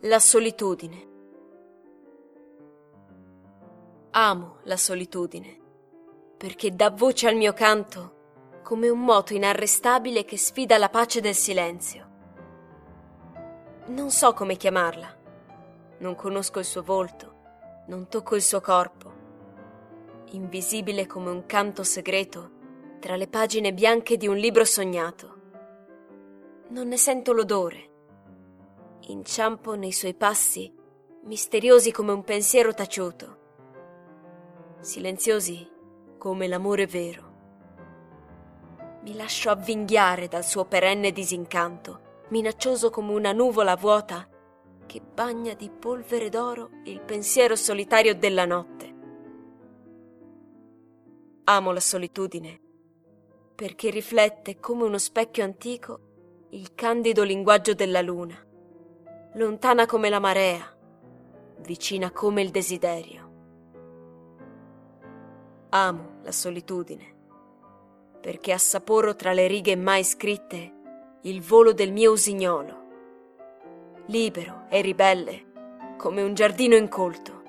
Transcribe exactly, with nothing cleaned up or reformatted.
La solitudine. Amo la solitudine, perché dà voce al mio canto come un moto inarrestabile che sfida la pace del silenzio. Non so come chiamarla, non conosco il suo volto, non tocco il suo corpo, invisibile come un canto segreto tra le pagine bianche di un libro sognato. Non ne sento l'odore. Inciampo nei suoi passi, misteriosi come un pensiero taciuto, silenziosi come l'amore vero. Mi lascio avvinghiare dal suo perenne disincanto, minaccioso come una nuvola vuota che bagna di polvere d'oro il pensiero solitario della notte. Amo la solitudine, perché riflette come uno specchio antico il candido linguaggio della luna, lontana come la marea, vicina come il desiderio. Amo la solitudine, perché assaporo tra le righe mai scritte il volo del mio usignolo, libero e ribelle come un giardino incolto.